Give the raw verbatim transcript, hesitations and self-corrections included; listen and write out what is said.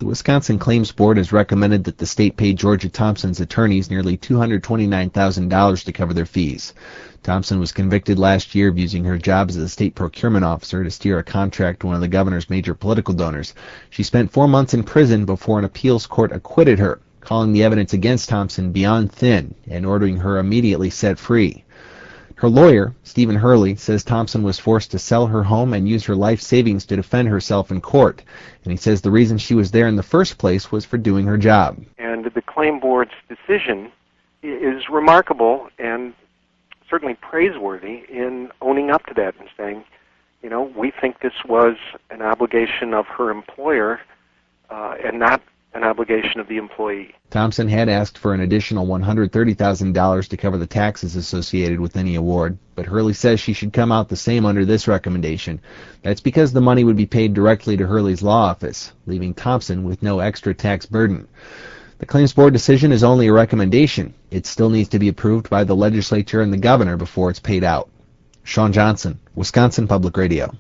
The Wisconsin Claims Board has recommended that the state pay Georgia Thompson's attorneys nearly two hundred twenty-nine thousand dollars to cover their fees. Thompson was convicted last year of using her job as a state procurement officer to steer a contract to one of the governor's major political donors. She spent four months in prison before an appeals court acquitted her, calling the evidence against Thompson beyond thin and ordering her immediately set free. Her lawyer, Stephen Hurley, says Thompson was forced to sell her home and use her life savings to defend herself in court. And he says the reason she was there in the first place was for doing her job. And the claim board's decision is remarkable and certainly praiseworthy in owning up to that and saying, you know, we think this was an obligation of her employer uh, and not an obligation of the employee. Thompson had asked for an additional one hundred thirty thousand dollars to cover the taxes associated with any award, but Hurley says she should come out the same under this recommendation. That's because the money would be paid directly to Hurley's law office, leaving Thompson with no extra tax burden. The Claims Board decision is only a recommendation. It still needs to be approved by the legislature and the governor before it's paid out. Sean Johnson, Wisconsin Public Radio.